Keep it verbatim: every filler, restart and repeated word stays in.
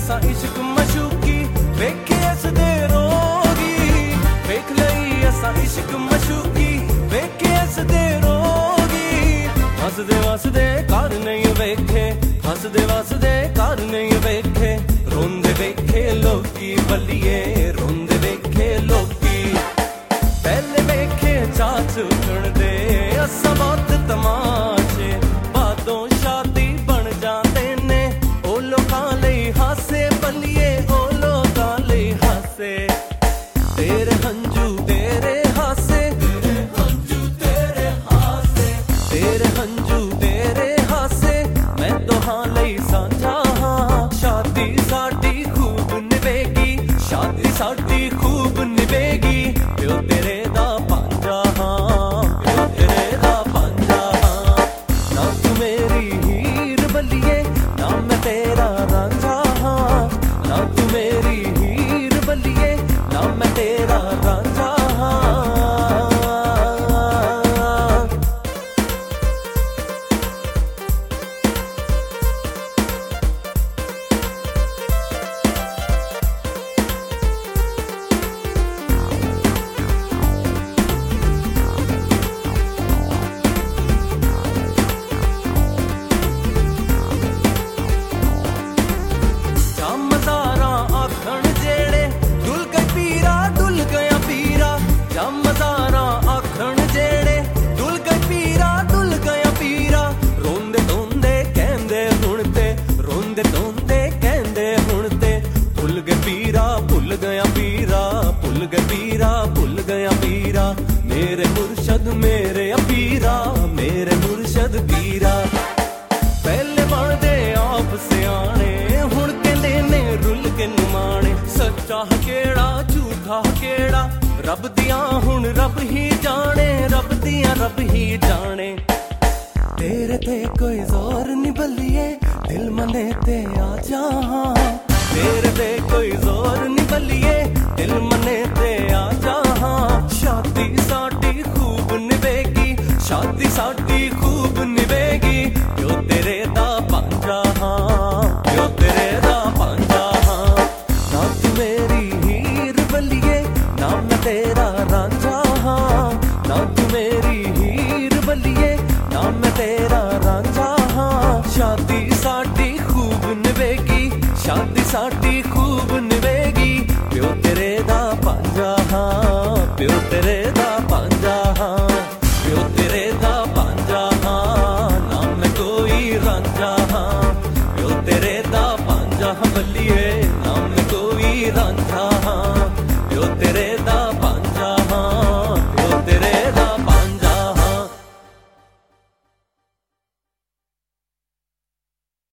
असा इश्क मशूकी वेखे अस दे रोगी वेख लई असा इश्क मशूकी वेखे अस दे रोगी हसदे वसदे घर नहीं वेखे हसदे वसदे घर नहीं वेखे रोंदे वेखे लोकी बलिए रोंदे वेखे लोकी पहले वेखे चाच उठण दे असा बहुत तमाशे बादों शादी बन जाते ने ओ लोकां लई हासे बलिए ओ लोकां लई हासे तेरे हंजू तेरे हासे तेरे हंजू तेरे हासे तेरे हंजू तेरे हासे मैं तुहां लई सांझा हां शादी साडी खूब निभेगी शादी साडी खूब निभेगी प्यो तेरे दा पांजा हां प्यो तेरे दा पांजा हां ना तू मेरी हीर बलिए ना मैं तेरा रांझा हां ना तू मेरी हीर बलिए ना मैं तेरा रांझा हां मेरे मुर्शद मेरे अबीरा मेरे मुर्शद बीरा पहले बनदे आप सियाने हुण कहंदे ने रुल के नुमाने सच्चा केड़ा झूठा केड़ा रब दियां हुण रब ही जाने रब दियां रब ही जाने तेरे ते कोई जोर नहीं बलिए दिल मने ते आ जा तेरे ते कोई जोर नहीं बलिए दिल मने ते आ जा शादी साडी खूब निभेगी शादी साडी खूब निभेगी प्यो तेरे दा पांजा हां प्यो तेरे दा पांजा हां ना तू मेरी हीर बलिए ना मैं तेरा रांझा हां ना तू मेरी हीर बलिए ना मैं तेरा रांझा हां शादी साडी खूब निभेगी शादी साडी खूब निभेगी प्यो तेरे दा पांजा हां प्यो तेरे दा पांजा हां प्यो तेरे दा पांजा हां ना मैं कोई रांझा हां प्यो तेरे दा पांजा बलिए ना मैं कोई रांझा हां प्यो तेरे